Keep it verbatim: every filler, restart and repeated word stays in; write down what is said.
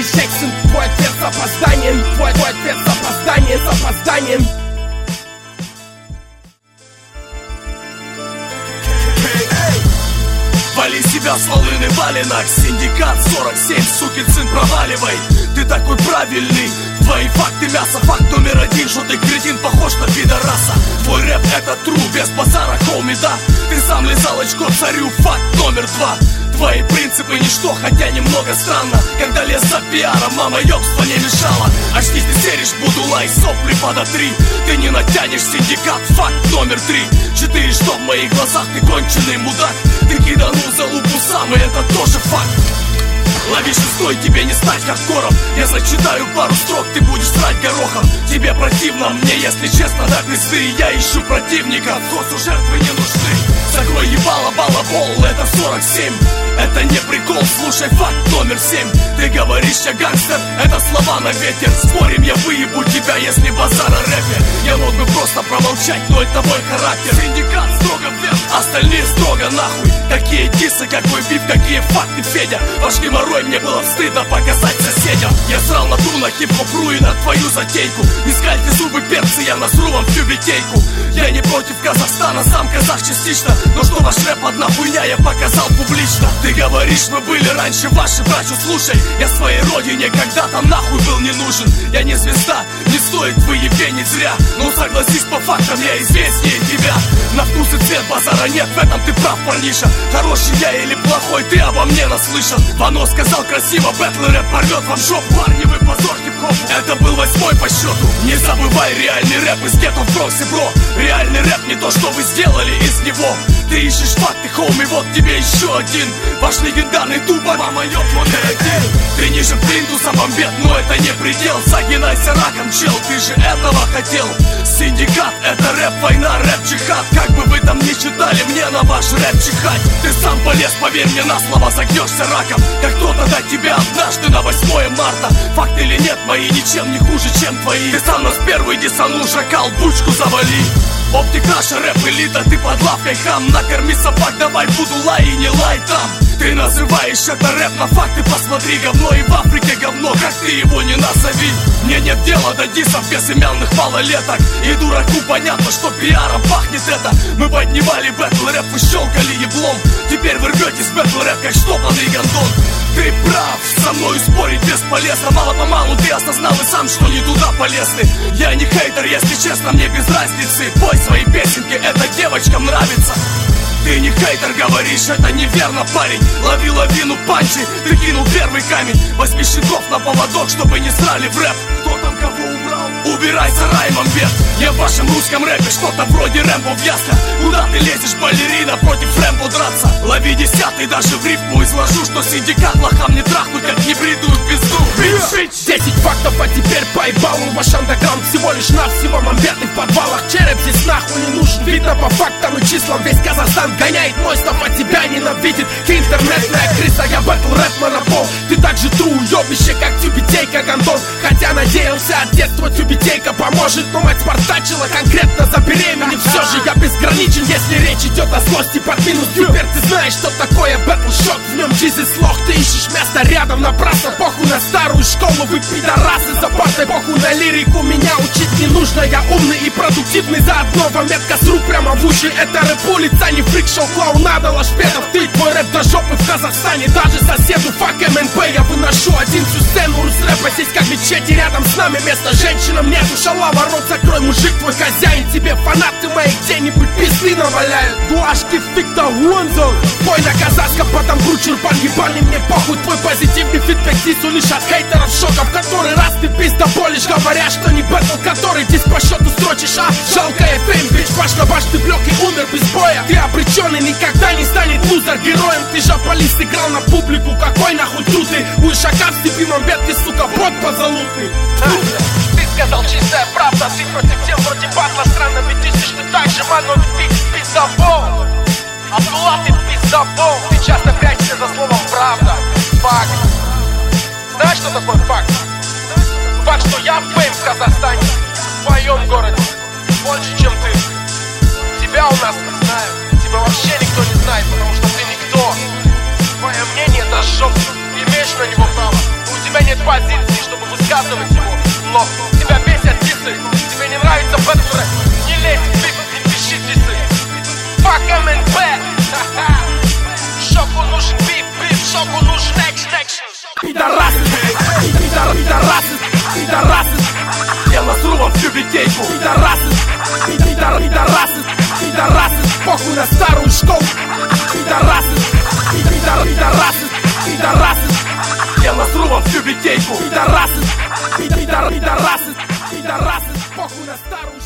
Джексон, твой ответ с опозданием. Твой, твой ответ с опозданием, с опозданием. Вали себя с волны валенок. Синдикат сорок семь, сукин сын, проваливай. Ты такой правильный. Твои факты мясо, факт номер один, что ты кретин, похож на пидораса. Твой рэп это тру, без базара, хоуми, да. Ты сам лизал очко царю, факт номер два. Твои принципы ничто, хотя немного странно. Когда лез за пиаром, мама ёбство не мешала. Очнись, ты серишь, буду лай, сопли подотри. Ты не натянешь синдикат, факт номер три. Четыре, что в моих глазах, ты конченый мудак. Ты киданул за лупу сам, и это тоже факт. Лови шестой, тебе не стать хардкором. Я зачитаю пару строк, ты будешь срать горохом. Тебе противно, мне, если честно, до пизды. Я ищу противника, в госу жертвы не нужны. Закрой ебало, балабол, это сорок семь. Это не прикол, слушай факт номер семь. Ты говоришь, я гангстер, это слова на ветер. Спорим, я выебу тебя, если базар о рэпе. Я мог бы просто промолчать, но это мой характер. Синдикат строго вверх, остальные строго нахуй. Какие дисы, какой биф, какие факты, Федя. Ваш геморрой, мне было стыдно показать соседям. Я срал на ту, на хип-хоп-ру и на твою затейку. Не скальте зубы, перцы, я насру вам всю битейку. Я не против Казахстана, сам казах частично. Но что ваш рэп одна хуйня, я показал публично. Ты говоришь, мы были раньше ваши, братью, слушай. Я своей родине когда-то нахуй был не нужен. Я не звезда, не стоит выебенить зря. Но согласись, по фактам я известнее тебя. На вкус и цвет базара нет, в этом ты прав, парниша. Хороший я или плохой, ты обо мне наслышан. Вано сказал красиво, бэтл рэп порвет вам жопу. Парни, вы позор хип-хопу. Это был восьмой по счету. Не забывай, реальный рэп из гетто в Броксе, бро. Реальный рэп не то, что вы сделали из него. Ты ищешь факты, хоуми, вот тебе еще один. Ваш легендарный тупо, мама ёб, он один. Ты ниже плинтуса бомбет, но это не предел. Загинайся раком, чел, ты же этого хотел. Синдикат, это рэп, война, рэп, джихад. Как бы вы там ни читали, мне на ваш рэп чихать. Ты сам полез, поверь мне на слово, загнешься раком. Как кто-то до тебя однажды на восьмое марта. Факт или нет, мои ничем не хуже, чем твои. Ты сам нас первый десанул, шакал, бучку завали. Оптик наша рэп элита, ты под лавкой хам. Накорми собак, давай буду лай и не лай там. Ты называешь это рэп, на факты посмотри. Говно и в Африке говно, как ты его не назови. Мне нет дела до дисов безымянных малолеток. И дураку понятно, что пиаром пахнет это. Мы поднимали бэтл рэп, вы щелкали еблом. Теперь вы рветесь бэтл рэп, как штопанный гондон. Ты прав, со мной спорить бесполезно. Мало-помалу ты осознал и сам, что не туда полезны. Я не хейтер, если честно, мне без разницы. Пой свои песенки, это девочкам нравится. Ты не хейтер, говоришь, это неверно, парень. Лови лавину панчи, ты кинул первый камень. Возьми щитов на поводок, чтобы не срали в рэп. Кто там кого убрал? Убирайся, Раймон Бет. Я в вашем русском рэпе что-то вроде Рэмбо в яслях. Куда ты лезешь, балерина, против Рэмбо драться? Лови десятый, даже в рифму изложу, что синдикат лохам не трахнуть, как небритую пизду. Десять фактов, а теперь поебал. Ваш андеграунд всего лишь навсего мамбеты в подвалах. Череп здесь нахуй не нужен. Видно по фактам и числам, весь Казахстан гоняет мой стоп, а тебя ненавидит. Ты интернетная крыса, я бэтл рэп монопол. Ты так же тру, ёбище, как тюбетейка гондон. Хотя надеялся от детства тюбетейка поможет. Но мать спартачила конкретно забеременев. Все же я безграничен, если речь идет о злости под минус. Теперь ты знаешь, что такое бэтл шок. В нем джизис лох, ты ищешь место рядом напрасно. Похуй на старую школу, вы пидорасы за партой. Похуй на лирику, меня учить не нужно. Я умный и продуктивный заодно. Вам метка с рук прямо в уши. Это рэп улица, не фрик шоу, клоунада, лошпедов. Ты твой рэп до жопы в Казахстане. Даже соседу фак эм эн пэ. Я выношу один всю сцену рус-рэпа. Здесь как мечети, рядом с нами места женщинам нету. Шалава, рот закрой, мужик твой хозяин. Тебе фанаты мои где-нибудь пизды наваляют. Дуашки фикта вонзол. Пой на казахском, потом кручу рпан ебаный. Мне похуй, твой позитивный фидбэк дису лишь от хейтеров шоков. Который раз ты пизда болишь, говоря, что не бэтл, который здесь по счету строчишь. А жалкая фейм, бич, баш на баш, ты блёк и умер без боя. Ты обреченный, никогда не станет лузер героем. Ты жополист, играл на публику, какой нахуй труд ты? У ишака в степи мамбетки, сука, бот позолотный. Ты сказал чистая правда, ты против тем вроде батла. Странно, ведь ты ты так же, ман, но ведь ты пиздобол. Абдулла, ты пиздобол. Ты часто прячешься за словом правда. Факт. Знаешь, что такое факт? Факт, что я фейм в Казахстане, в твоем городе, больше, чем ты. Тебя у нас не знаю, тебя вообще никто не знает, потому что ты никто. Твое мнение это жоп, ты имеешь на него право. У тебя нет базы возможности, чтобы высказывать его. Но тебя бесят дисы, тебе не нравится бэтфрэп, не лезь в бит и пиши дисы. Fuck эм эн бэ. Шоку нужен бип, бип, шоку нужен экшн, экшн. Пидорасы, пидор, пидорасы, пидорасы. Я насру вам всю битейку. Пидорасы, пидор, пидорасы, пидорасы. Похуй на старую школу. Пидорасы, пидор, пидорасы, пидорасы. Я насру вам всю битейку. Пидорасы, пидор, пидорасы, пидорасы. Похуй на старую школу.